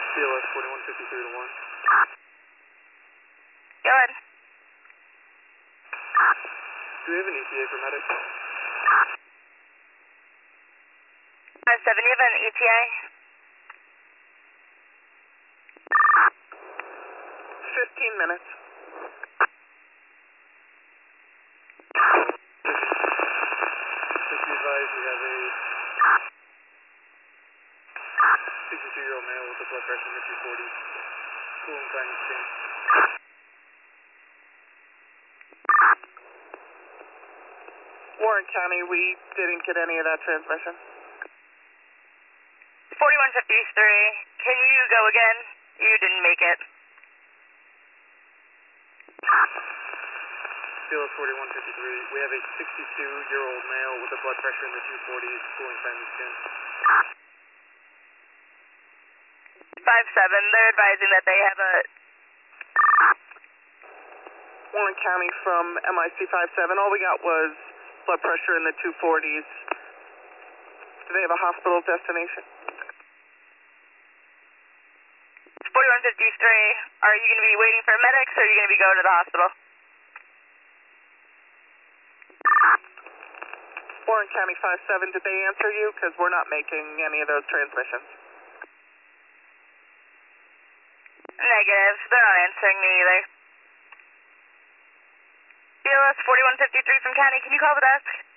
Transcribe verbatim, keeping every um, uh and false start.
B L S forty-one fifty-three to one. Go ahead. Do we have an E T A for medic? five seven, you have an E T A? Fifteen minutes. Just be advised, we have a sixty-two-year-old male with a blood pressure in the two forties. Cooling signs scan. Warren County, we didn't get any of that transmission. forty-one fifty-three, can you go again? You didn't make it. B L S forty-one fifty-three, we have a sixty-two-year-old male with a blood pressure in the two forties. Cooling signs scan. five seven, they're advising that they have a... Warren County from M I C five seven, all we got was blood pressure in the two forties. Do they have a hospital destination? forty-one fifty-three, are you going to be waiting for medics or are you going to be going to the hospital? Warren County five seven, did they answer you? Because we're not making any of those transmissions. Negative, they're not answering me either. B L S forty-one fifty-three from County, can you call the desk?